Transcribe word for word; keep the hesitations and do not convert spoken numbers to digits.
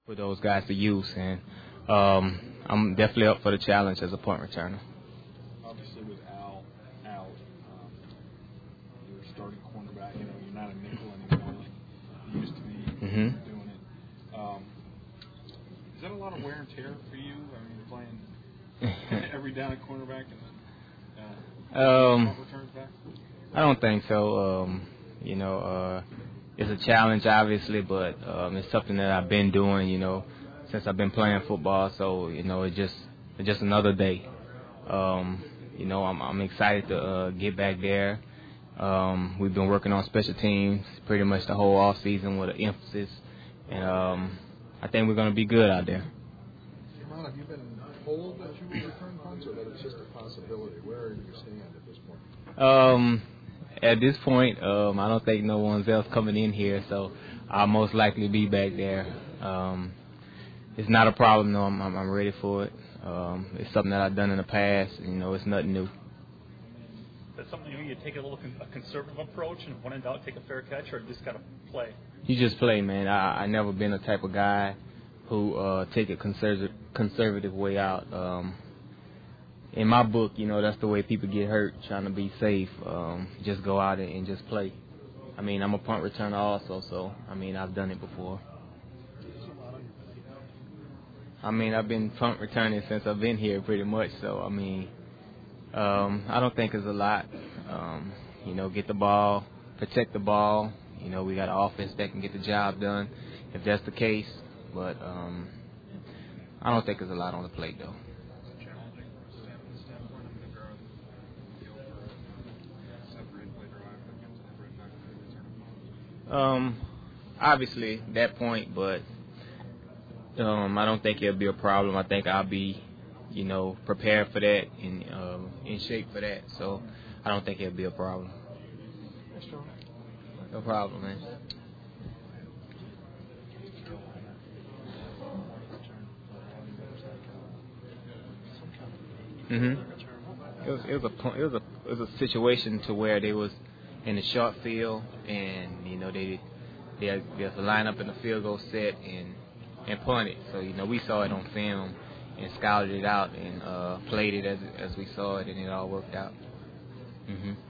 For those guys to use, and um, I'm definitely up for the challenge as a punt returner. Obviously, with Al out, um, you're starting cornerback. You know, you're not a nickel anymore like you used to be Mm-hmm. doing it. Um, is that a lot of wear and tear for you? I mean, you're playing every down at cornerback and then uh, um, punt returns back. I don't think so. Um, you know, uh, it's a challenge, obviously, but um, it's something that I've been doing, you know, since I've been playing football. So, you know, it's just it's just another day. Um, you know, I'm, I'm excited to uh, get back there. Um, we've been working on special teams pretty much the whole off season with an emphasis, and um, I think we're going to be good out there. Ron, have you been told that you will return punts, or that it's just a possibility? Where do you stand at this point? Um, at this point, um, I don't think no one's else coming in here, so I'll most likely be back there. Um, it's not a problem, though. I'm, I'm, I'm ready for it. Um, it's something that I've done in the past. You know, it's nothing new. That's something you take a little con- a conservative approach, and when in doubt, take a fair catch, or just got to play? You just play, man. I I never been the type of guy who uh, take a conservative conservative way out. Um, in my book, you know, that's the way people get hurt, trying to be safe. Um, just go out and, and just play. I mean, I'm a punt returner also, so I mean, I've done it before. I mean, I've been punt returning since I've been here, pretty much. So I mean, um, I don't think it's a lot. Um, you know, get the ball, protect the ball. You know, we got an offense that can get the job done, if that's the case. But um, I don't think there's a lot on the plate, though. Um, obviously, that point, but um, I don't think it'll be a problem. I think I'll be, you know, prepared for that and um, in shape for that. So I don't think it'll be a problem. No problem, man. Mhm. It was it was a it was a it was a situation to where they was in the short field, and you know they they there's a lineup in the field goal set and and punted. So you know we saw it on film and scouted it out and uh, played it as as we saw it, and it all worked out. Mhm.